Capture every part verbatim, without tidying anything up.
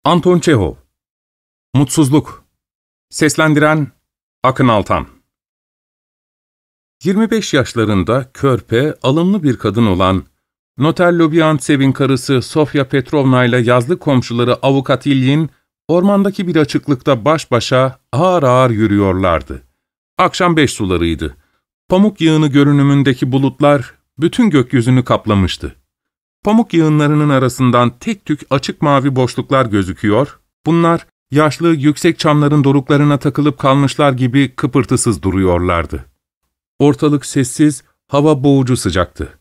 Anton Çehov. Mutsuzluk. Seslendiren Akın Altan. yirmi beş yaşlarında körpe, alımlı bir kadın olan Noter Lubyantsev'in karısı Sofya Petrovna ile yazlık komşuları avukat İlyin, ormandaki bir açıklıkta baş başa ağır ağır yürüyorlardı. Akşam beş sularıydı. Pamuk yığını görünümündeki bulutlar bütün gökyüzünü kaplamıştı. Pamuk yığınlarının arasından tek tük açık mavi boşluklar gözüküyor, bunlar yaşlı yüksek çamların doruklarına takılıp kalmışlar gibi kıpırtısız duruyorlardı. Ortalık sessiz, hava boğucu sıcaktı.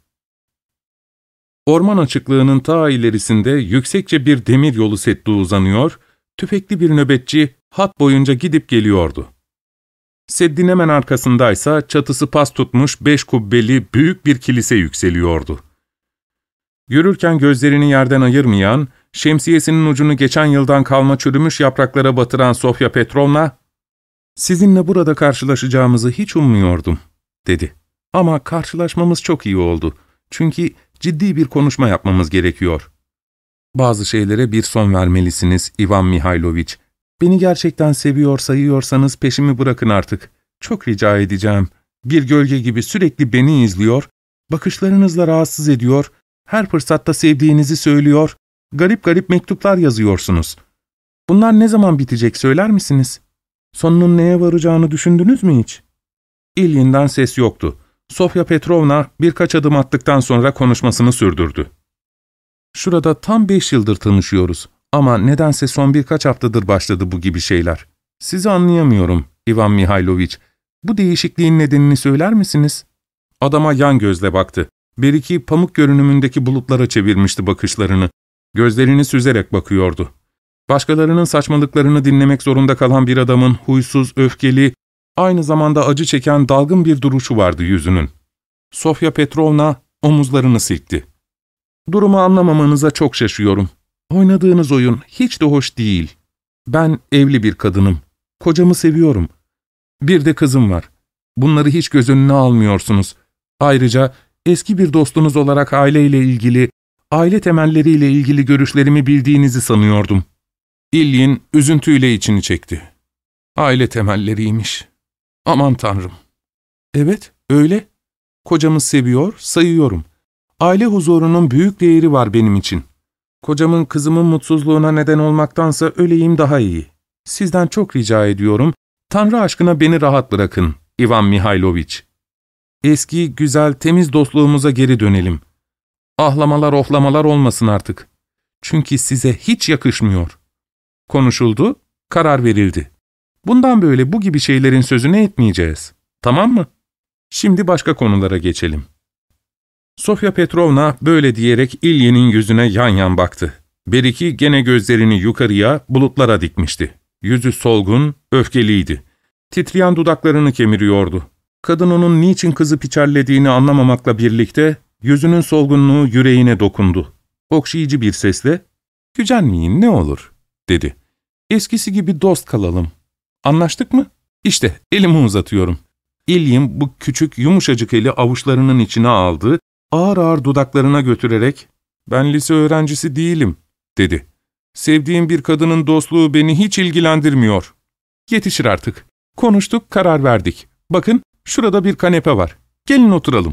Orman açıklığının ta ilerisinde yüksekçe bir demir yolu setti uzanıyor, tüfekli bir nöbetçi hat boyunca gidip geliyordu. Seddin hemen arkasındaysa çatısı pas tutmuş beş kubbeli büyük bir kilise yükseliyordu. Yürürken gözlerini yerden ayırmayan, şemsiyesinin ucunu geçen yıldan kalma çürümüş yapraklara batıran Sofya Petrovna, ''Sizinle burada karşılaşacağımızı hiç ummuyordum.'' dedi. ''Ama karşılaşmamız çok iyi oldu. Çünkü ciddi bir konuşma yapmamız gerekiyor. Bazı şeylere bir son vermelisiniz Ivan Mihailoviç. Beni gerçekten seviyor sayıyorsanız peşimi bırakın artık. Çok rica edeceğim. Bir gölge gibi sürekli beni izliyor, bakışlarınızla rahatsız ediyor, her fırsatta sevdiğinizi söylüyor, garip garip mektuplar yazıyorsunuz. Bunlar ne zaman bitecek söyler misiniz? Sonunun neye varacağını düşündünüz mü hiç?'' İlyin'den ses yoktu. Sofya Petrovna birkaç adım attıktan sonra konuşmasını sürdürdü. ''Şurada tam beş yıldır tanışıyoruz ama nedense son birkaç haftadır başladı bu gibi şeyler. Sizi anlayamıyorum Ivan Mihailoviç. Bu değişikliğin nedenini söyler misiniz?'' Adama yan gözle baktı. Beriki pamuk görünümündeki bulutlara çevirmişti bakışlarını. Gözlerini süzerek bakıyordu. Başkalarının saçmalıklarını dinlemek zorunda kalan bir adamın huysuz, öfkeli, aynı zamanda acı çeken dalgın bir duruşu vardı yüzünün. Sofya Petrovna omuzlarını silkti. ''Durumu anlamamanıza çok şaşıyorum. Oynadığınız oyun hiç de hoş değil. Ben evli bir kadınım. Kocamı seviyorum. Bir de kızım var. Bunları hiç göz önüne almıyorsunuz. Ayrıca eski bir dostunuz olarak aileyle ilgili, aile temelleriyle ilgili görüşlerimi bildiğinizi sanıyordum.'' İlyin üzüntüyle içini çekti. ''Aile temelleriymiş. Aman Tanrım. Evet, öyle. Kocamı seviyor, sayıyorum. Aile huzurunun büyük değeri var benim için. Kocamın kızımın mutsuzluğuna neden olmaktansa öleyim daha iyi. Sizden çok rica ediyorum, Tanrı aşkına beni rahat bırakın, Ivan Mihailoviç. Eski, güzel, temiz dostluğumuza geri dönelim. Ahlamalar, ohlamalar olmasın artık. Çünkü size hiç yakışmıyor.'' Konuşuldu, karar verildi. Bundan böyle bu gibi şeylerin sözünü etmeyeceğiz. Tamam mı? Şimdi başka konulara geçelim. Sofya Petrovna böyle diyerek İlyin'in yüzüne yan yan baktı. Beriki gene gözlerini yukarıya, bulutlara dikmişti. Yüzü solgun, öfkeliydi. Titreyen dudaklarını kemiriyordu. Kadın onun niçin kızıp içerlediğini anlamamakla birlikte, yüzünün solgunluğu yüreğine dokundu. Okşayıcı bir sesle, ''Gücenmeyin ne olur.'' dedi. ''Eskisi gibi dost kalalım. Anlaştık mı? İşte elimi uzatıyorum.'' İlyin bu küçük yumuşacık eli avuçlarının içine aldı, ağır ağır dudaklarına götürerek ''Ben lise öğrencisi değilim.'' dedi. ''Sevdiğim bir kadının dostluğu beni hiç ilgilendirmiyor. Yetişir artık. Konuştuk, karar verdik. Bakın, şurada bir kanepe var. Gelin oturalım.''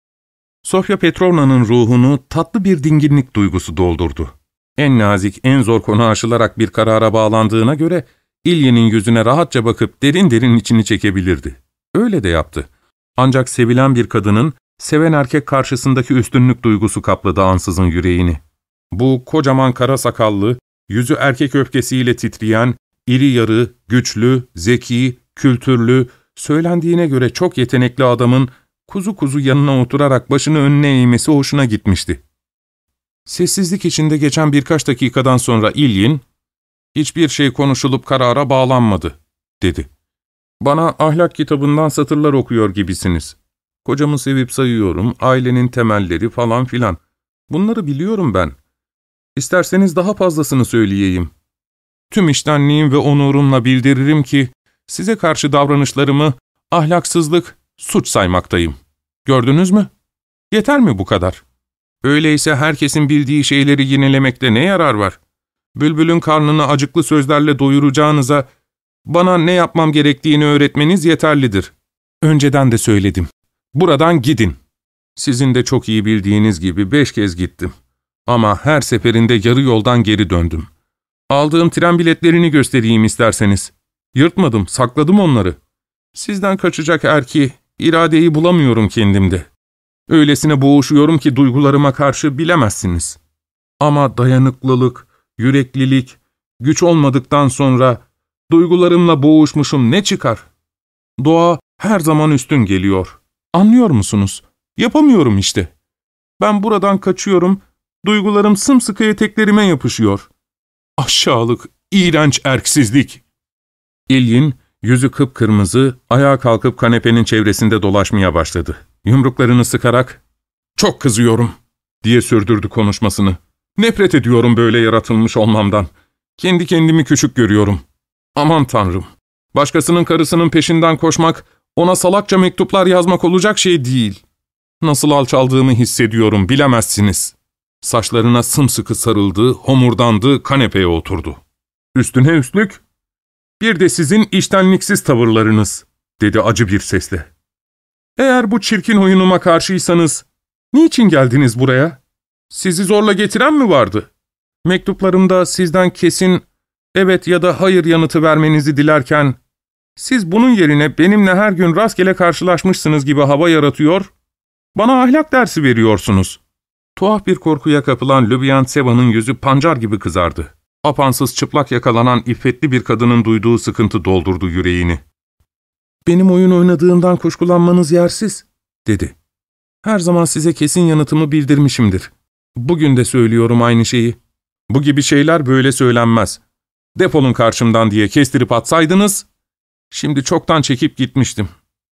Sofya Petrovna'nın ruhunu tatlı bir dinginlik duygusu doldurdu. En nazik, en zor konu aşılarak bir karara bağlandığına göre, İlyin'in yüzüne rahatça bakıp derin derin içini çekebilirdi. Öyle de yaptı. Ancak sevilen bir kadının, seven erkek karşısındaki üstünlük duygusu kapladı ansızın yüreğini. Bu kocaman kara sakallı, yüzü erkek öfkesiyle titreyen, iri yarı, güçlü, zeki, kültürlü, söylendiğine göre çok yetenekli adamın, kuzu kuzu yanına oturarak başını önüne eğmesi hoşuna gitmişti. Sessizlik içinde geçen birkaç dakikadan sonra İlyin, ''Hiçbir şey konuşulup karara bağlanmadı.'' dedi. ''Bana ahlak kitabından satırlar okuyor gibisiniz. Kocamı sevip sayıyorum, ailenin temelleri falan filan. Bunları biliyorum ben. İsterseniz daha fazlasını söyleyeyim. Tüm içtenliğim ve onurumla bildiririm ki, size karşı davranışlarımı ahlaksızlık, suç saymaktayım. Gördünüz mü? Yeter mi bu kadar? Öyleyse herkesin bildiği şeyleri yinelemekte ne yarar var? Bülbülün karnını acıklı sözlerle doyuracağınıza, bana ne yapmam gerektiğini öğretmeniz yeterlidir. Önceden de söyledim. Buradan gidin. Sizin de çok iyi bildiğiniz gibi beş kez gittim. Ama her seferinde yarı yoldan geri döndüm. Aldığım tren biletlerini göstereyim isterseniz. Yırtmadım, sakladım onları. Sizden kaçacak erki, iradeyi bulamıyorum kendimde. Öylesine boğuşuyorum ki duygularıma karşı bilemezsiniz. Ama dayanıklılık, yüreklilik, güç olmadıktan sonra duygularımla boğuşmuşum ne çıkar? Doğa her zaman üstün geliyor. Anlıyor musunuz? Yapamıyorum işte. Ben buradan kaçıyorum, duygularım sımsıkı eteklerime yapışıyor. Aşağılık, iğrenç erksizlik. İlyin, yüzü kıpkırmızı, ayağa kalkıp kanepenin çevresinde dolaşmaya başladı. Yumruklarını sıkarak, ''Çok kızıyorum.'' diye sürdürdü konuşmasını. ''Nefret ediyorum böyle yaratılmış olmamdan. Kendi kendimi küçük görüyorum. Aman Tanrım, başkasının karısının peşinden koşmak, ona salakça mektuplar yazmak olacak şey değil. Nasıl alçaldığımı hissediyorum, bilemezsiniz.'' Saçlarına sımsıkı sarıldı, homurdandı, kanepeye oturdu. ''Üstüne üstlük, bir de sizin iştenliksiz tavırlarınız.'' dedi acı bir sesle. ''Eğer bu çirkin oyunuma karşıysanız, niçin geldiniz buraya? Sizi zorla getiren mi vardı? Mektuplarımda sizden kesin evet ya da hayır yanıtı vermenizi dilerken, siz bunun yerine benimle her gün rastgele karşılaşmışsınız gibi hava yaratıyor, bana ahlak dersi veriyorsunuz.'' Tuhaf bir korkuya kapılan Ljubiantseva'nın yüzü pancar gibi kızardı. Apansız çıplak yakalanan iffetli bir kadının duyduğu sıkıntı doldurdu yüreğini. ''Benim oyun oynadığımdan kuşkulanmanız yersiz.'' dedi. ''Her zaman size kesin yanıtımı bildirmişimdir. Bugün de söylüyorum aynı şeyi. Bu gibi şeyler böyle söylenmez. Defolun karşımdan diye kestirip atsaydınız, şimdi çoktan çekip gitmiştim.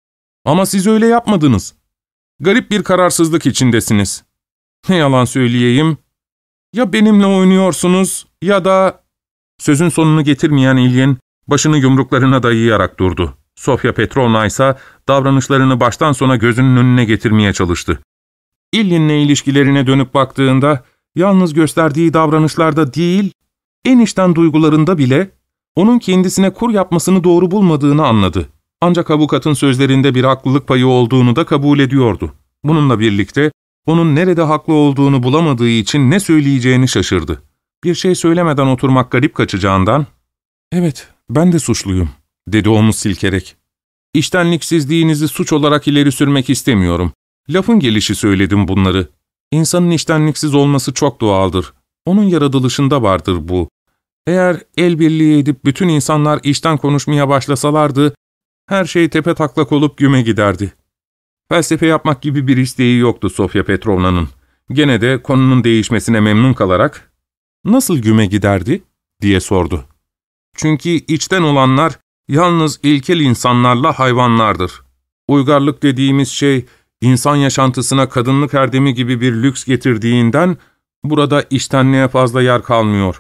Ama siz öyle yapmadınız. Garip bir kararsızlık içindesiniz. Ne yalan söyleyeyim, ya benimle oynuyorsunuz ya da...'' Sözün sonunu getirmeyen İlyin, başını yumruklarına dayayarak durdu. Sofya Petrovna ise davranışlarını baştan sona gözünün önüne getirmeye çalıştı. İlyin'le ilişkilerine dönüp baktığında, yalnız gösterdiği davranışlarda değil, en içten duygularında bile onun kendisine kur yapmasını doğru bulmadığını anladı. Ancak avukatın sözlerinde bir haklılık payı olduğunu da kabul ediyordu. Bununla birlikte onun nerede haklı olduğunu bulamadığı için ne söyleyeceğini şaşırdı. Bir şey söylemeden oturmak garip kaçacağından, ''Evet, ben de suçluyum.'' dedi omuz silkerek. ''İştenliksizliğinizi suç olarak ileri sürmek istemiyorum. Lafın gelişi söyledim bunları. İnsanın iştenliksiz olması çok doğaldır. Onun yaratılışında vardır bu. Eğer el birliği edip bütün insanlar işten konuşmaya başlasalardı, her şey tepetaklak olup güme giderdi.'' Felsefe yapmak gibi bir isteği yoktu Sofya Petrovna'nın. Gene de konunun değişmesine memnun kalarak, ''Nasıl güme giderdi?'' diye sordu. ''Çünkü içten olanlar yalnız ilkel insanlarla hayvanlardır. Uygarlık dediğimiz şey, insan yaşantısına kadınlık erdemi gibi bir lüks getirdiğinden, burada içtenliğe fazla yer kalmıyor.''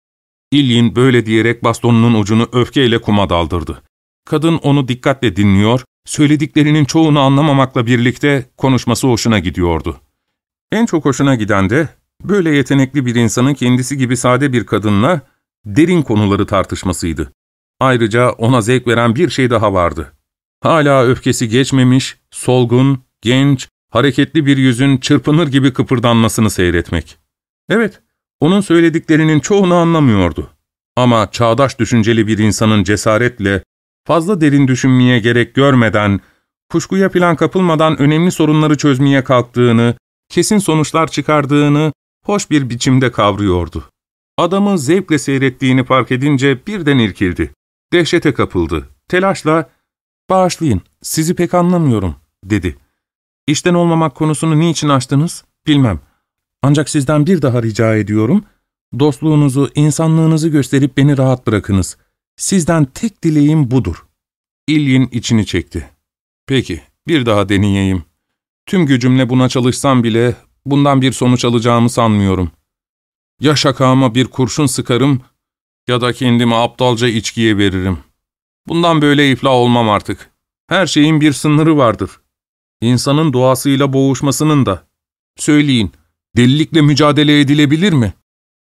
İlyin böyle diyerek bastonunun ucunu öfkeyle kuma daldırdı. Kadın onu dikkatle dinliyor, söylediklerinin çoğunu anlamamakla birlikte konuşması hoşuna gidiyordu. En çok hoşuna giden de, böyle yetenekli bir insanın kendisi gibi sade bir kadınla derin konuları tartışmasıydı. Ayrıca ona zevk veren bir şey daha vardı. Hala öfkesi geçmemiş, solgun, genç, hareketli bir yüzün çırpınır gibi kıpırdanmasını seyretmek. Evet, onun söylediklerinin çoğunu anlamıyordu. Ama çağdaş düşünceli bir insanın cesaretle, fazla derin düşünmeye gerek görmeden, kuşkuya falan kapılmadan önemli sorunları çözmeye kalktığını, kesin sonuçlar çıkardığını hoş bir biçimde kavruyordu. Adamı zevkle seyrettiğini fark edince birden irkildi. Dehşete kapıldı. Telaşla, ''Bağışlayın, sizi pek anlamıyorum.'' dedi. ''İşten olmamak konusunu niçin açtınız, bilmem. Ancak sizden bir daha rica ediyorum, dostluğunuzu, insanlığınızı gösterip beni rahat bırakınız. Sizden tek dileğim budur.'' İlyin içini çekti. ''Peki, bir daha deneyeyim. Tüm gücümle buna çalışsam bile bundan bir sonuç alacağımı sanmıyorum. Ya şakağıma bir kurşun sıkarım ya da kendimi aptalca içkiye veririm. Bundan böyle iflah olmam artık. Her şeyin bir sınırı vardır. İnsanın doğasıyla boğuşmasının da. Söyleyin, delilikle mücadele edilebilir mi?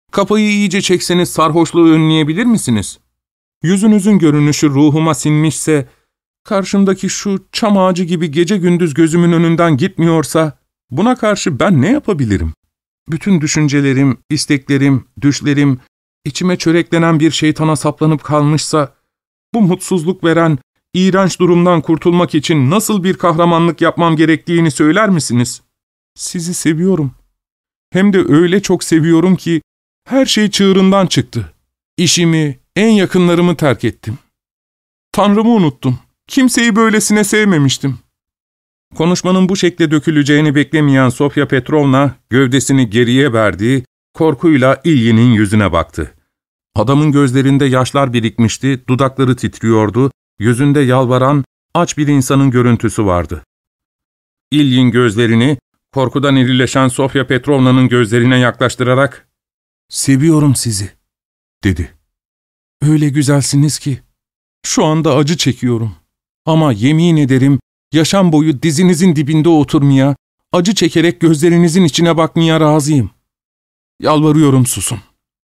Kafayı iyice çekseniz sarhoşluğu önleyebilir misiniz? Yüzünüzün görünüşü ruhuma sinmişse, karşımdaki şu çam ağacı gibi gece gündüz gözümün önünden gitmiyorsa, buna karşı ben ne yapabilirim? Bütün düşüncelerim, isteklerim, düşlerim, içime çöreklenen bir şeytana saplanıp kalmışsa, bu mutsuzluk veren, iğrenç durumdan kurtulmak için nasıl bir kahramanlık yapmam gerektiğini söyler misiniz? Sizi seviyorum. Hem de öyle çok seviyorum ki, her şey çığırından çıktı. İşimi, en yakınlarımı terk ettim. Tanrımı unuttum. Kimseyi böylesine sevmemiştim. Konuşmanın bu şekle döküleceğini beklemeyen Sofya Petrovna, gövdesini geriye verdi, korkuyla İlyi'nin yüzüne baktı. Adamın gözlerinde yaşlar birikmişti, dudakları titriyordu, yüzünde yalvaran, aç bir insanın görüntüsü vardı. İlyin gözlerini, korkudan irileşen Sofya Petrovna'nın gözlerine yaklaştırarak, ''Seviyorum sizi.'' dedi. ''Öyle güzelsiniz ki, şu anda acı çekiyorum. Ama yemin ederim, yaşam boyu dizinizin dibinde oturmaya, acı çekerek gözlerinizin içine bakmaya razıyım. Yalvarıyorum, susun.''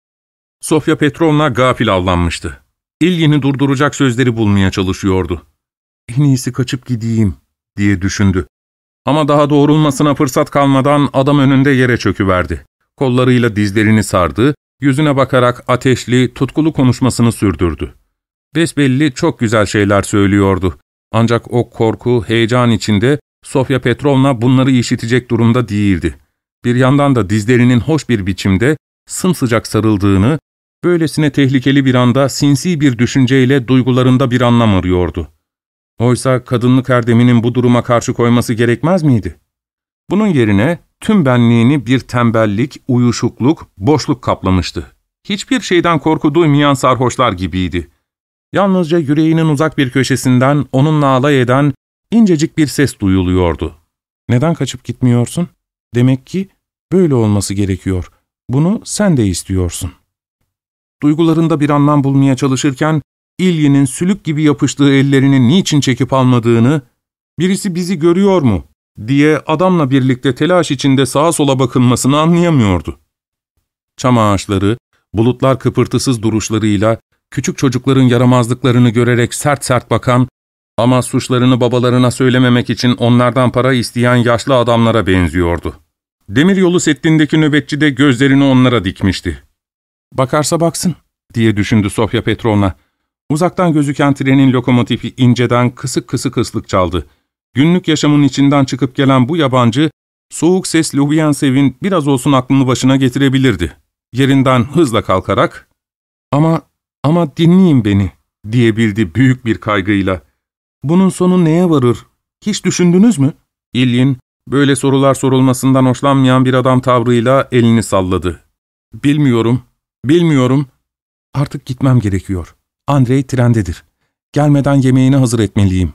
Sofya Petrovna gafil avlanmıştı. İlyi'ni durduracak sözleri bulmaya çalışıyordu. ''En iyisi kaçıp gideyim.'' diye düşündü. Ama daha doğrulmasına fırsat kalmadan adam önünde yere çöküverdi. Kollarıyla dizlerini sardı, yüzüne bakarak ateşli, tutkulu konuşmasını sürdürdü. Besbelli çok güzel şeyler söylüyordu. Ancak o korku, heyecan içinde Sofya Petrovna bunları işitecek durumda değildi. Bir yandan da dizlerinin hoş bir biçimde sımsıcak sarıldığını, böylesine tehlikeli bir anda sinsi bir düşünceyle duygularında bir anlam arıyordu. Oysa kadınlık erdeminin bu duruma karşı koyması gerekmez miydi? Bunun yerine tüm benliğini bir tembellik, uyuşukluk, boşluk kaplamıştı. Hiçbir şeyden korku duymayan sarhoşlar gibiydi. Yalnızca yüreğinin uzak bir köşesinden onunla alay eden incecik bir ses duyuluyordu. ''Neden kaçıp gitmiyorsun? Demek ki böyle olması gerekiyor. Bunu sen de istiyorsun.'' Duygularında bir anlam bulmaya çalışırken, İlyi'nin sülük gibi yapıştığı ellerini niçin çekip almadığını, ''Birisi bizi görüyor mu?'' diye adamla birlikte telaş içinde sağa sola bakınmasını anlayamıyordu. Çam ağaçları, bulutlar kıpırtısız duruşlarıyla, küçük çocukların yaramazlıklarını görerek sert sert bakan ama suçlarını babalarına söylememek için onlardan para isteyen yaşlı adamlara benziyordu. Demiryolu Seddi'ndeki nöbetçi de gözlerini onlara dikmişti. ''Bakarsa baksın.'' diye düşündü Sofya Petrovna. Uzaktan gözüken trenin lokomotifi inceden kısık kısık ıslık çaldı. Günlük yaşamın içinden çıkıp gelen bu yabancı, soğuk ses Lubyansev'in biraz olsun aklını başına getirebilirdi. Yerinden hızla kalkarak, ''Ama, ama dinleyin beni.'' diyebildi büyük bir kaygıyla. ''Bunun sonu neye varır? Hiç düşündünüz mü?'' İlyin, böyle sorular sorulmasından hoşlanmayan bir adam tavrıyla elini salladı. ''Bilmiyorum, bilmiyorum. Artık gitmem gerekiyor. Andrei trendedir. Gelmeden yemeğini hazır etmeliyim.''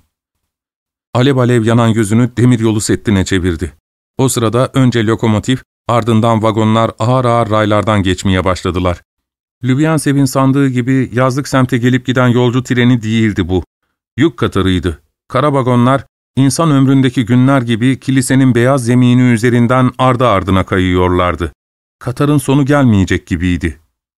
Alev alev yanan gözünü demiryolu Seddi'ne çevirdi. O sırada önce lokomotif, ardından vagonlar ağır ağır raylardan geçmeye başladılar. Lubyansev'in sandığı gibi yazlık semte gelip giden yolcu treni değildi bu. Yük katarıydı. Kara vagonlar, insan ömründeki günler gibi kilisenin beyaz zemini üzerinden ardı ardına kayıyorlardı. Katarın sonu gelmeyecek gibiydi.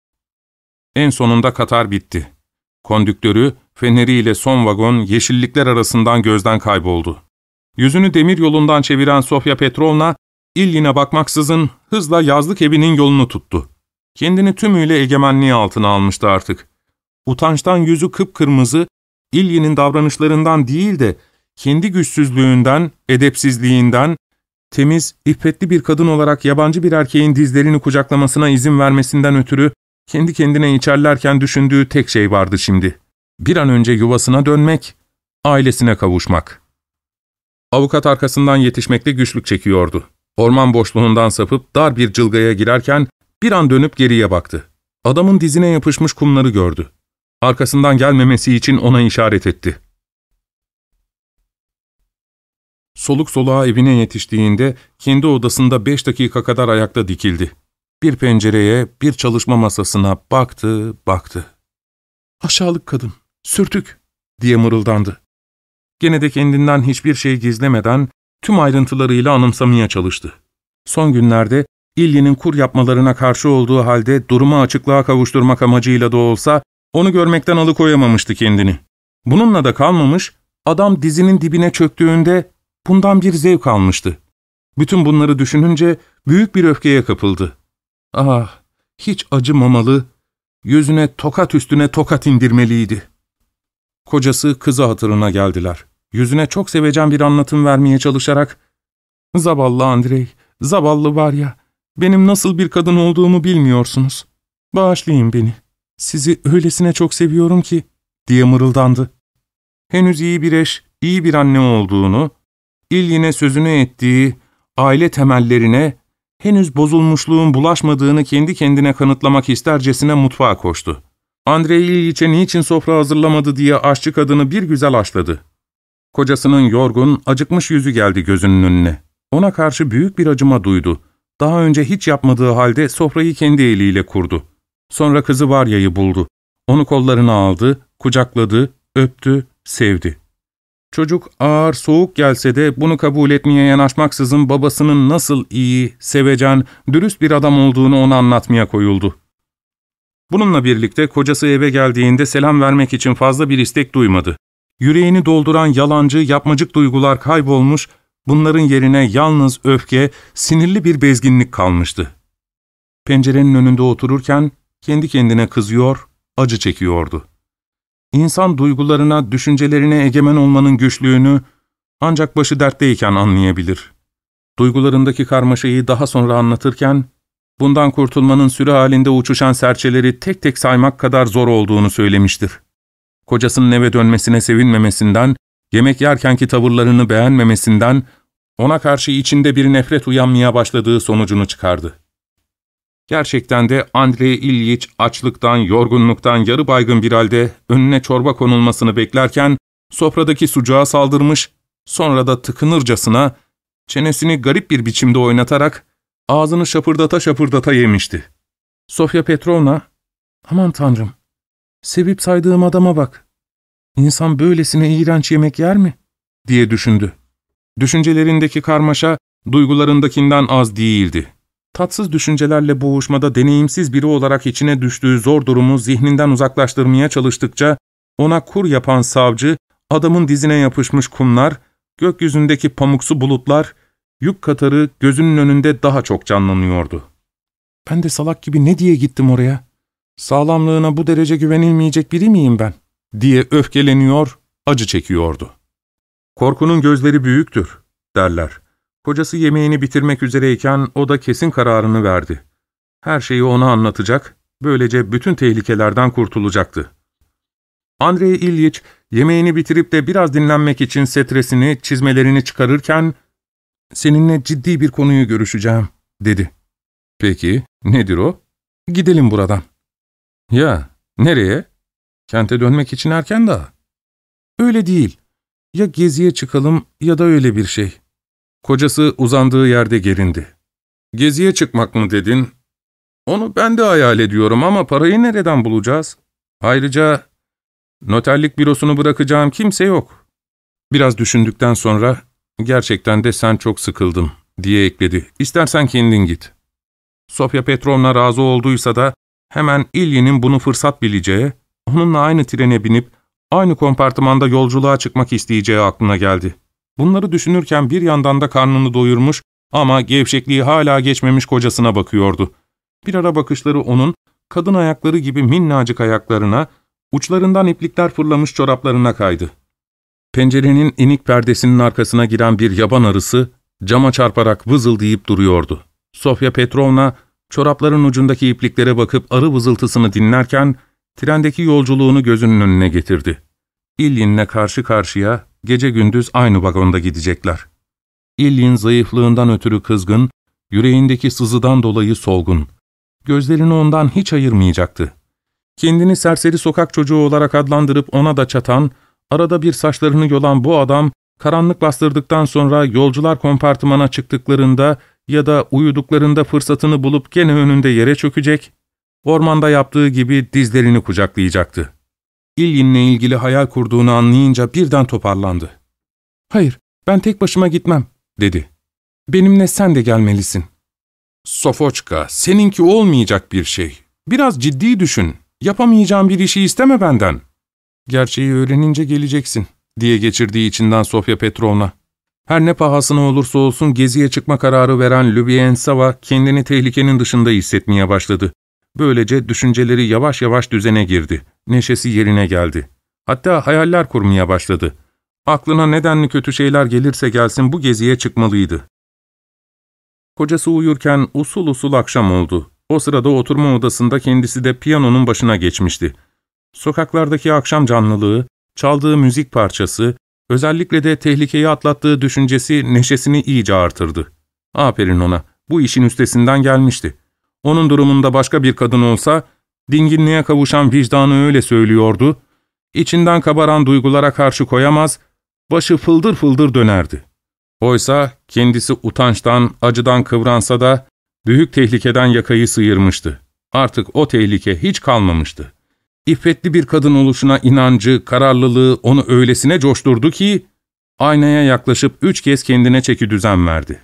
En sonunda katar bitti. Kondüktörü, feneriyle son vagon yeşillikler arasından gözden kayboldu. Yüzünü demir yolundan çeviren Sofya Petrovna, İlyin'e bakmaksızın hızla yazlık evinin yolunu tuttu. Kendini tümüyle egemenliği altına almıştı artık. Utançtan yüzü kıpkırmızı, İlyin'in davranışlarından değil de kendi güçsüzlüğünden, edepsizliğinden, temiz, iffetli bir kadın olarak yabancı bir erkeğin dizlerini kucaklamasına izin vermesinden ötürü kendi kendine içerlerken düşündüğü tek şey vardı şimdi. Bir an önce yuvasına dönmek, ailesine kavuşmak. Avukat arkasından yetişmekte güçlük çekiyordu. Orman boşluğundan sapıp dar bir cılgaya girerken bir an dönüp geriye baktı. Adamın dizine yapışmış kumları gördü. Arkasından gelmemesi için ona işaret etti. Soluk soluğa evine yetiştiğinde kendi odasında beş dakika kadar ayakta dikildi. Bir pencereye, bir çalışma masasına baktı, baktı. ''Aşağılık kadın, sürtük!'' diye mırıldandı. Gene de kendinden hiçbir şey gizlemeden tüm ayrıntılarıyla anımsamaya çalıştı. Son günlerde İlli'nin kur yapmalarına karşı olduğu halde durumu açıklığa kavuşturmak amacıyla da olsa onu görmekten alıkoyamamıştı kendini. Bununla da kalmamış, adam dizinin dibine çöktüğünde bundan bir zevk almıştı. Bütün bunları düşününce büyük bir öfkeye kapıldı. Ah, hiç acımamalı, yüzüne tokat üstüne tokat indirmeliydi. Kocası kızı hatırına geldiler. Yüzüne çok sevecen bir anlatım vermeye çalışarak, ''Zavallı Andrei, zavallı var ya, benim nasıl bir kadın olduğumu bilmiyorsunuz. Bağışlayın beni, sizi öylesine çok seviyorum ki.'' diye mırıldandı. Henüz iyi bir eş, iyi bir anne olduğunu, İlli'ne sözünü ettiği aile temellerine henüz bozulmuşluğun bulaşmadığını kendi kendine kanıtlamak istercesine mutfağa koştu. Andrei İlyiç'e niçin sofra hazırlamadı diye aşçı kadını bir güzel haşladı. Kocasının yorgun, acıkmış yüzü geldi gözünün önüne. Ona karşı büyük bir acıma duydu. Daha önce hiç yapmadığı halde sofrayı kendi eliyle kurdu. Sonra kızı Varya'yı buldu. Onu kollarına aldı, kucakladı, öptü, sevdi. Çocuk ağır, soğuk gelse de bunu kabul etmeye yanaşmaksızın babasının nasıl iyi, sevecen, dürüst bir adam olduğunu ona anlatmaya koyuldu. Bununla birlikte kocası eve geldiğinde selam vermek için fazla bir istek duymadı. Yüreğini dolduran yalancı, yapmacık duygular kaybolmuş, bunların yerine yalnız öfke, sinirli bir bezginlik kalmıştı. Pencerenin önünde otururken kendi kendine kızıyor, acı çekiyordu. İnsan duygularına, düşüncelerine egemen olmanın güçlüğünü ancak başı dertteyken anlayabilir. Duygularındaki karmaşayı daha sonra anlatırken, bundan kurtulmanın sürü halinde uçuşan serçeleri tek tek saymak kadar zor olduğunu söylemiştir. Kocasının eve dönmesine sevinmemesinden, yemek yerkenki tavırlarını beğenmemesinden, ona karşı içinde bir nefret uyanmaya başladığı sonucunu çıkardı. Gerçekten de Andrei İlyiç açlıktan, yorgunluktan yarı baygın bir halde önüne çorba konulmasını beklerken sofradaki sucuğa saldırmış, sonra da tıkınırcasına çenesini garip bir biçimde oynatarak ağzını şapırdata şapırdata yemişti. Sofya Petrovna, ''Aman Tanrım, sevip saydığım adama bak, İnsan böylesine iğrenç yemek yer mi?'' diye düşündü. Düşüncelerindeki karmaşa duygularındakinden az değildi. Tatsız düşüncelerle boğuşmada deneyimsiz biri olarak içine düştüğü zor durumu zihninden uzaklaştırmaya çalıştıkça, ona kur yapan savcı, adamın dizine yapışmış kumlar, gökyüzündeki pamuksu bulutlar, yük katarı gözünün önünde daha çok canlanıyordu. ''Ben de salak gibi ne diye gittim oraya? Sağlamlığına bu derece güvenilmeyecek biri miyim ben?'' diye öfkeleniyor, acı çekiyordu. ''Korkunun gözleri büyüktür'' derler. Kocası yemeğini bitirmek üzereyken o da kesin kararını verdi. Her şeyi ona anlatacak, böylece bütün tehlikelerden kurtulacaktı. Andrei İlyiç yemeğini bitirip de biraz dinlenmek için setresini, çizmelerini çıkarırken, ''Seninle ciddi bir konuyu görüşeceğim'' dedi. ''Peki, nedir o? Gidelim buradan.'' ''Ya, nereye? Kente dönmek için erken daha.'' ''Öyle değil. Ya geziye çıkalım ya da öyle bir şey.'' Kocası uzandığı yerde gerindi. ''Geziye çıkmak mı dedin? Onu ben de hayal ediyorum ama parayı nereden bulacağız? Ayrıca noterlik bürosunu bırakacağım kimse yok.'' Biraz düşündükten sonra, ''Gerçekten de sen çok sıkıldım.'' diye ekledi. ''İstersen kendin git.'' Sofya Petrovna razı olduysa da hemen İlyi'nin bunu fırsat bileceği, onunla aynı trene binip aynı kompartımanda yolculuğa çıkmak isteyeceği aklına geldi. Bunları düşünürken bir yandan da karnını doyurmuş ama gevşekliği hala geçmemiş kocasına bakıyordu. Bir ara bakışları onun kadın ayakları gibi minnacık ayaklarına, uçlarından iplikler fırlamış çoraplarına kaydı. Pencerenin inik perdesinin arkasına giren bir yaban arısı cama çarparak vızıldayıp duruyordu. Sofya Petrovna çorapların ucundaki ipliklere bakıp arı vızıltısını dinlerken trendeki yolculuğunu gözünün önüne getirdi. İlyin'le karşı karşıya gece gündüz aynı vagonda gidecekler. İlyin zayıflığından ötürü kızgın, yüreğindeki sızıdan dolayı solgun. Gözlerini ondan hiç ayırmayacaktı. Kendini serseri sokak çocuğu olarak adlandırıp ona da çatan, arada bir saçlarını yolan bu adam, karanlık bastırdıktan sonra yolcular kompartımana çıktıklarında ya da uyuduklarında fırsatını bulup gene önünde yere çökecek, ormanda yaptığı gibi dizlerini kucaklayacaktı. İlyin'le ilgili hayal kurduğunu anlayınca birden toparlandı. ''Hayır, ben tek başıma gitmem.'' dedi. ''Benimle sen de gelmelisin.'' Sofoçka, seninki olmayacak bir şey. Biraz ciddi düşün. Yapamayacağın bir işi isteme benden. Gerçeği öğrenince geleceksin, diye geçirdiği içinden Sofya Petrovna. Her ne pahasına olursa olsun geziye çıkma kararı veren Lübyentseva kendini tehlikenin dışında hissetmeye başladı. Böylece düşünceleri yavaş yavaş düzene girdi. Neşesi yerine geldi. Hatta hayaller kurmaya başladı. Aklına nedenli kötü şeyler gelirse gelsin bu geziye çıkmalıydı. Kocası uyurken usul usul akşam oldu. O sırada oturma odasında kendisi de piyanonun başına geçmişti. Sokaklardaki akşam canlılığı, çaldığı müzik parçası, özellikle de tehlikeyi atlattığı düşüncesi neşesini iyice artırdı. Aferin ona, bu işin üstesinden gelmişti. Onun durumunda başka bir kadın olsa, dinginliğe kavuşan vicdanı öyle söylüyordu, içinden kabaran duygulara karşı koyamaz, başı fıldır fıldır dönerdi. Oysa kendisi utançtan, acıdan kıvransa da, büyük tehlikeden yakayı sıyırmıştı. Artık o tehlike hiç kalmamıştı. İffetli bir kadın oluşuna inancı, kararlılığı onu öylesine coşturdu ki, aynaya yaklaşıp üç kez kendine çekidüzen verdi.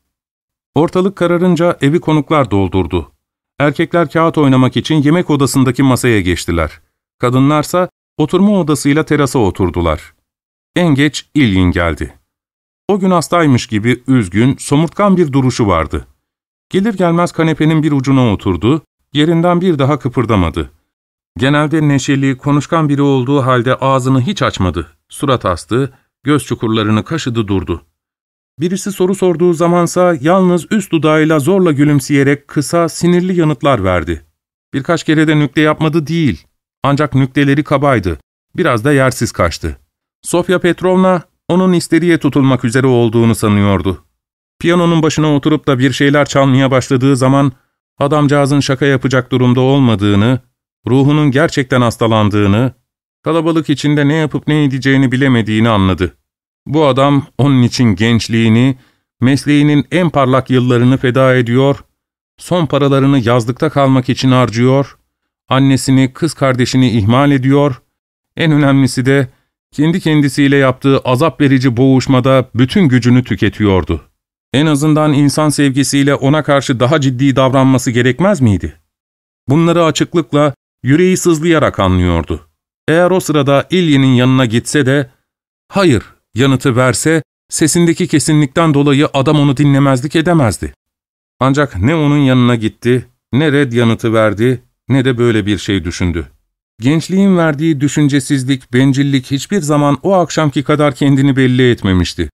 Ortalık kararınca evi konuklar doldurdu. Erkekler kağıt oynamak için yemek odasındaki masaya geçtiler. Kadınlarsa oturma odasıyla terasa oturdular. En geç İlyin geldi. O gün hastaymış gibi üzgün, somurtkan bir duruşu vardı. Gelir gelmez kanepenin bir ucuna oturdu, yerinden bir daha kıpırdamadı. Genelde neşeli, konuşkan biri olduğu halde ağzını hiç açmadı. Surat astı, göz çukurlarını kaşıdı durdu. Birisi soru sorduğu zamansa yalnız üst dudağıyla zorla gülümseyerek kısa, sinirli yanıtlar verdi. Birkaç kere de nükte yapmadı değil. Ancak nükteleri kabaydı. Biraz da yersiz kaçtı. Sofya Petrovna, onun isteriye tutulmak üzere olduğunu sanıyordu. Piyanonun başına oturup da bir şeyler çalmaya başladığı zaman, adamcağızın şaka yapacak durumda olmadığını, ruhunun gerçekten hastalandığını, kalabalık içinde ne yapıp ne edeceğini bilemediğini anladı. Bu adam onun için gençliğini, mesleğinin en parlak yıllarını feda ediyor, son paralarını yazlıkta kalmak için harcıyor, annesini, kız kardeşini ihmal ediyor, en önemlisi de kendi kendisiyle yaptığı azap verici boğuşmada bütün gücünü tüketiyordu. En azından insan sevgisiyle ona karşı daha ciddi davranması gerekmez miydi? Bunları açıklıkla, yüreği sızlayarak anlıyordu. Eğer o sırada İlyi'nin yanına gitse de, hayır yanıtı verse, sesindeki kesinlikten dolayı adam onu dinlemezlik edemezdi. Ancak ne onun yanına gitti, ne red yanıtı verdi, ne de böyle bir şey düşündü. Gençliğin verdiği düşüncesizlik, bencillik hiçbir zaman o akşamki kadar kendini belli etmemişti.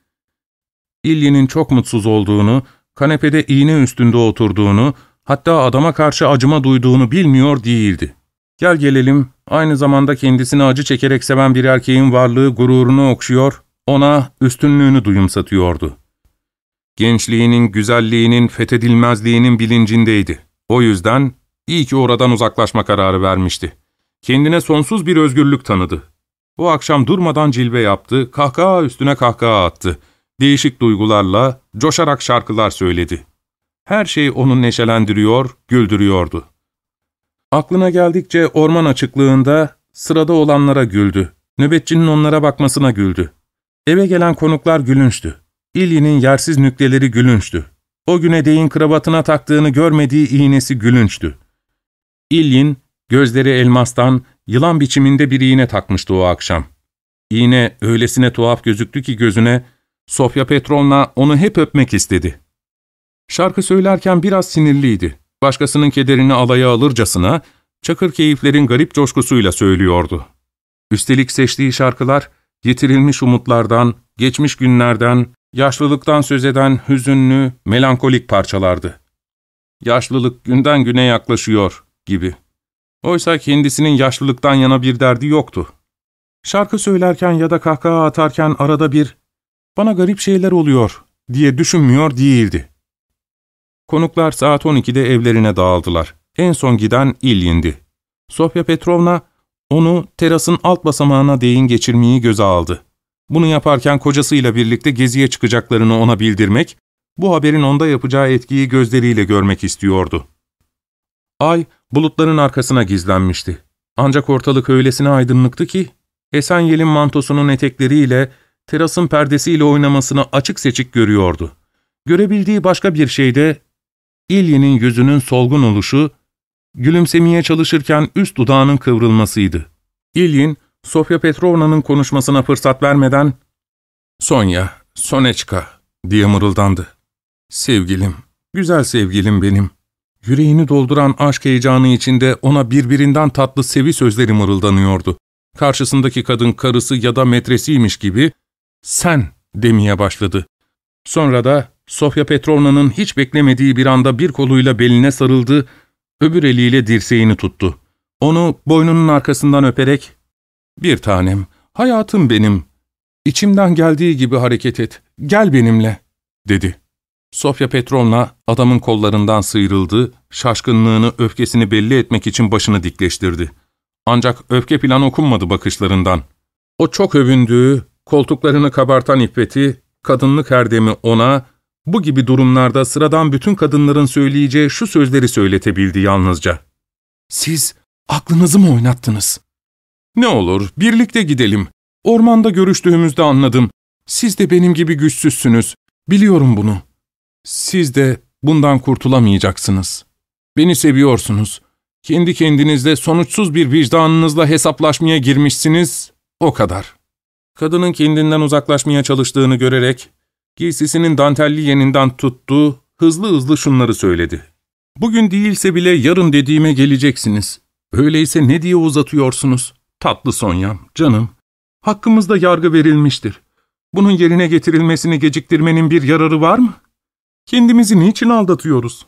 İlyi'nin çok mutsuz olduğunu, kanepede iğne üstünde oturduğunu, hatta adama karşı acıma duyduğunu bilmiyor değildi. Gel gelelim, aynı zamanda kendisini acı çekerek seven bir erkeğin varlığı gururunu okşuyor, ona üstünlüğünü duyumsatıyordu. Gençliğinin, güzelliğinin, fethedilmezliğinin bilincindeydi. O yüzden iyi ki oradan uzaklaşma kararı vermişti. Kendine sonsuz bir özgürlük tanıdı. O akşam durmadan cilve yaptı, kahkaha üstüne kahkaha attı. Değişik duygularla, coşarak şarkılar söyledi. Her şey onu neşelendiriyor, güldürüyordu. Aklına geldikçe orman açıklığında sırada olanlara güldü. Nöbetçinin onlara bakmasına güldü. Eve gelen konuklar gülünçtü. İlyi'nin yersiz nükteleri gülünçtü. O güne değin kravatına taktığını görmediği iğnesi gülünçtü. İlyin, gözleri elmastan, yılan biçiminde bir iğne takmıştı o akşam. İğne öylesine tuhaf gözüktü ki gözüne, Sofya Petrovna onu hep öpmek istedi. Şarkı söylerken biraz sinirliydi. Başkasının kederini alaya alırcasına, çakır keyiflerin garip coşkusuyla söylüyordu. Üstelik seçtiği şarkılar, yitirilmiş umutlardan, geçmiş günlerden, yaşlılıktan söz eden hüzünlü, melankolik parçalardı. Yaşlılık günden güne yaklaşıyor gibi. Oysa kendisinin yaşlılıktan yana bir derdi yoktu. Şarkı söylerken ya da kahkaha atarken arada bir, bana garip şeyler oluyor diye düşünmüyor değildi. Konuklar saat on ikide evlerine dağıldılar. En son giden İlyin'di. Sofya Petrovna, onu terasın alt basamağına değin geçirmeyi göze aldı. Bunu yaparken kocasıyla birlikte geziye çıkacaklarını ona bildirmek, bu haberin onda yapacağı etkiyi gözleriyle görmek istiyordu. Ay, bulutların arkasına gizlenmişti. Ancak ortalık öylesine aydınlıktı ki, Esenyel'in mantosunun etekleriyle, terasın perdesiyle oynamasını açık seçik görüyordu. Görebildiği başka bir şey de, İlyi'nin yüzünün solgun oluşu, gülümsemeye çalışırken üst dudağının kıvrılmasıydı. İlyin, Sofya Petrovna'nın konuşmasına fırsat vermeden, ''Sonya, Soneçka'' diye mırıldandı. ''Sevgilim, güzel sevgilim benim.'' Yüreğini dolduran aşk heyecanı içinde ona birbirinden tatlı sevi sözleri mırıldanıyordu. Karşısındaki kadın karısı ya da metresiymiş gibi ''Sen'' demeye başladı. Sonra da Sofya Petrovna'nın hiç beklemediği bir anda bir koluyla beline sarıldı, öbür eliyle dirseğini tuttu. Onu boynunun arkasından öperek ''Bir tanem, hayatım benim, içimden geldiği gibi hareket et, gel benimle'' dedi. Sofya Petrovna adamın kollarından sıyrıldı, şaşkınlığını, öfkesini belli etmek için başını dikleştirdi. Ancak öfke plan okunmadı bakışlarından. O çok övündüğü, koltuklarını kabartan iffeti, kadınlık erdemi ona, bu gibi durumlarda sıradan bütün kadınların söyleyeceği şu sözleri söyletebildi yalnızca. ''Siz aklınızı mı oynattınız? Ne olur birlikte gidelim. Ormanda görüştüğümüzde anladım. Siz de benim gibi güçsüzsünüz. Biliyorum bunu. Siz de bundan kurtulamayacaksınız. Beni seviyorsunuz. Kendi kendinizle sonuçsuz bir vicdanınızla hesaplaşmaya girmişsiniz, o kadar.'' Kadının kendinden uzaklaşmaya çalıştığını görerek, giysisinin dantelli yeninden tuttu, hızlı hızlı şunları söyledi. ''Bugün değilse bile yarın dediğime geleceksiniz. Öyleyse ne diye uzatıyorsunuz? Tatlı Sonya'm, canım. Hakkımızda yargı verilmiştir. Bunun yerine getirilmesini geciktirmenin bir yararı var mı? Kendimizi niçin aldatıyoruz?''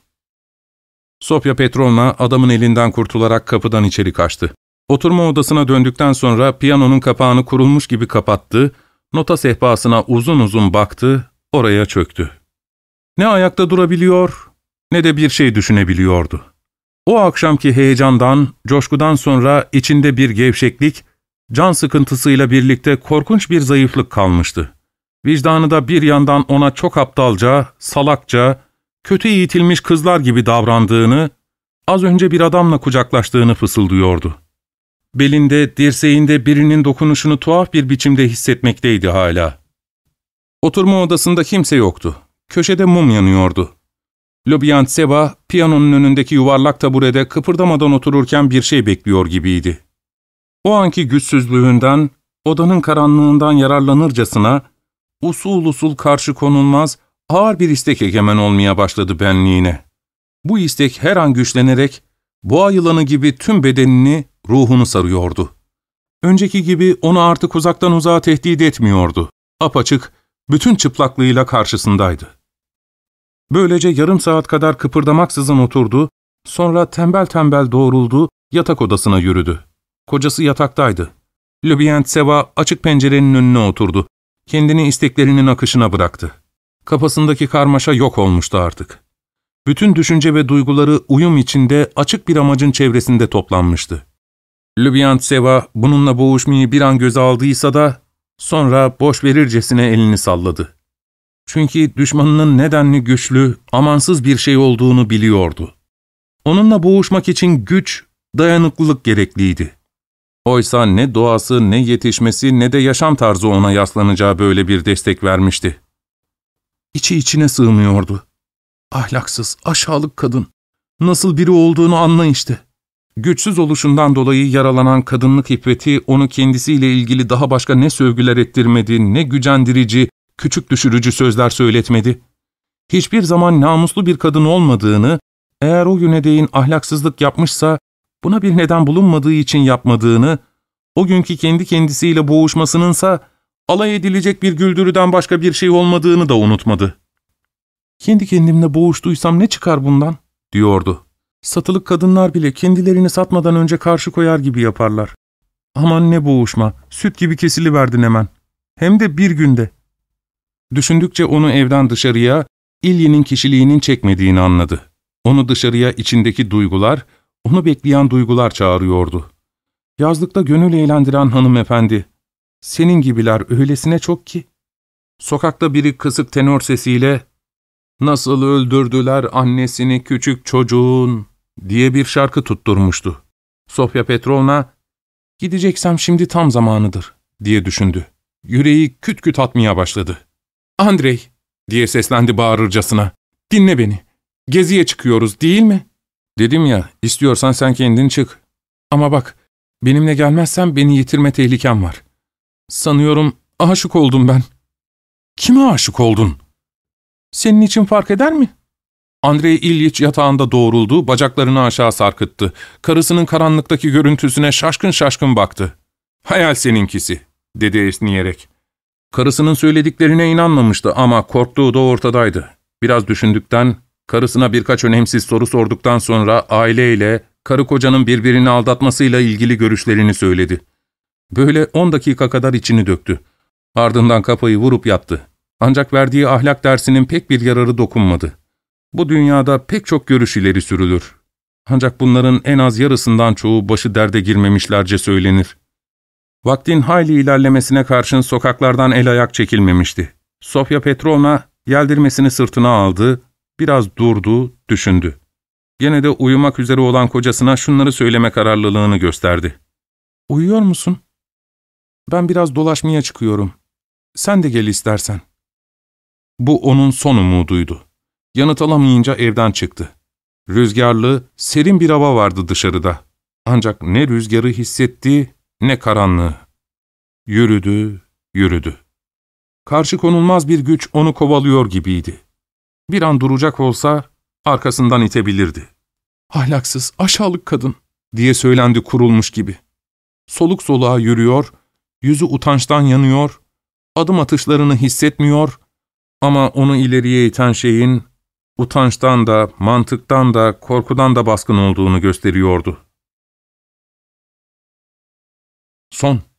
Sofya Petrovna adamın elinden kurtularak kapıdan içeri kaçtı. Oturma odasına döndükten sonra piyanonun kapağını kurulmuş gibi kapattı, nota sehpasına uzun uzun baktı, oraya çöktü. Ne ayakta durabiliyor, ne de bir şey düşünebiliyordu. O akşamki heyecandan, coşkudan sonra içinde bir gevşeklik, can sıkıntısıyla birlikte korkunç bir zayıflık kalmıştı. Vicdanı da bir yandan ona çok aptalca, salakça, kötü eğitilmiş kızlar gibi davrandığını, az önce bir adamla kucaklaştığını fısıldıyordu. Belinde, dirseğinde birinin dokunuşunu tuhaf bir biçimde hissetmekteydi hala. Oturma odasında kimse yoktu. Köşede mum yanıyordu. Lubyantseva, piyanonun önündeki yuvarlak taburede kıpırdamadan otururken bir şey bekliyor gibiydi. O anki güçsüzlüğünden, odanın karanlığından yararlanırcasına, usul usul karşı konulmaz, ağır bir istek egemen olmaya başladı benliğine. Bu istek her an güçlenerek, boğa yılanı gibi tüm bedenini, ruhunu sarıyordu. Önceki gibi onu artık uzaktan uzağa tehdit etmiyordu. Apaçık, bütün çıplaklığıyla karşısındaydı. Böylece yarım saat kadar kıpırdamaksızın oturdu, sonra tembel tembel doğruldu, yatak odasına yürüdü. Kocası yataktaydı. Lubyantseva açık pencerenin önüne oturdu. Kendini isteklerinin akışına bıraktı. Kafasındaki karmaşa yok olmuştu artık. Bütün düşünce ve duyguları uyum içinde açık bir amacın çevresinde toplanmıştı. Lubyantseva bununla boğuşmayı bir an göze aldıysa da sonra boş verircesine elini salladı. Çünkü düşmanının nedenli güçlü, amansız bir şey olduğunu biliyordu. Onunla boğuşmak için güç, dayanıklılık gerekliydi. Oysa ne doğası, ne yetişmesi, ne de yaşam tarzı ona yaslanacağı böyle bir destek vermişti. İçi içine sığmıyordu. Ahlaksız, aşağılık kadın. Nasıl biri olduğunu anla işte. Güçsüz oluşundan dolayı yaralanan kadınlık iffeti onu kendisiyle ilgili daha başka ne sövgüler ettirmedi, ne gücendirici, küçük düşürücü sözler söyletmedi. Hiçbir zaman namuslu bir kadın olmadığını, eğer o güne değin ahlaksızlık yapmışsa, buna bir neden bulunmadığı için yapmadığını, o günkü kendi kendisiyle boğuşmasınınsa, alay edilecek bir güldürüden başka bir şey olmadığını da unutmadı. ''Kendi kendimle boğuştuysam ne çıkar bundan?'' diyordu. ''Satılık kadınlar bile kendilerini satmadan önce karşı koyar gibi yaparlar. Aman ne boğuşma, süt gibi kesiliverdin hemen. Hem de bir günde.'' Düşündükçe onu evden dışarıya, İlyi'nin kişiliğinin çekmediğini anladı. Onu dışarıya içindeki duygular, onu bekleyen duygular çağırıyordu. Yazlıkta gönül eğlendiren hanımefendi, senin gibiler öylesine çok ki. Sokakta biri kısık tenor sesiyle, ''Nasıl öldürdüler annesini küçük çocuğun?'' diye bir şarkı tutturmuştu. Sofya Petrovna, ''Gideceksem şimdi tam zamanıdır.'' diye düşündü. Yüreği küt küt atmaya başladı. ''Andrei!'' diye seslendi bağırırcasına. ''Dinle beni. Geziye çıkıyoruz, değil mi? Dedim ya, istiyorsan sen kendin çık. Ama bak, benimle gelmezsen beni yitirme tehlikem var. Sanıyorum aşık oldum ben. Kime aşık oldun? Senin için fark eder mi? Andrei İlyich yatağında doğruldu, bacaklarını aşağı sarkıttı. Karısının karanlıktaki görüntüsüne şaşkın şaşkın baktı. Hayal seninkisi, dedi esniyerek. Karısının söylediklerine inanmamıştı ama korktuğu da ortadaydı. Biraz düşündükten, karısına birkaç önemsiz soru sorduktan sonra aileyle, karı kocanın birbirini aldatmasıyla ilgili görüşlerini söyledi. Böyle on dakika kadar içini döktü. Ardından kafayı vurup yattı. Ancak verdiği ahlak dersinin pek bir yararı dokunmadı. Bu dünyada pek çok görüş ileri sürülür. Ancak bunların en az yarısından çoğu başı derde girmemişlerce söylenir. Vaktin hayli ilerlemesine karşın sokaklardan el ayak çekilmemişti. Sofya Petrovna yeldirmesini sırtına aldı, biraz durdu, düşündü. Gene de uyumak üzere olan kocasına şunları söyleme kararlılığını gösterdi. ''Uyuyor musun? Ben biraz dolaşmaya çıkıyorum. Sen de gel istersen.'' Bu onun son umuduydu. Yanıt alamayınca evden çıktı. Rüzgarlı, serin bir hava vardı dışarıda. Ancak ne rüzgarı hissetti, ne karanlığı. Yürüdü, yürüdü. Karşı konulmaz bir güç onu kovalıyor gibiydi. Bir an duracak olsa arkasından itebilirdi. ''Ahlaksız, aşağılık kadın!'' diye söylendi kurulmuş gibi. Soluk soluğa yürüyor, yüzü utançtan yanıyor, adım atışlarını hissetmiyor ama onu ileriye iten şeyin utançtan da, mantıktan da, korkudan da baskın olduğunu gösteriyordu. Son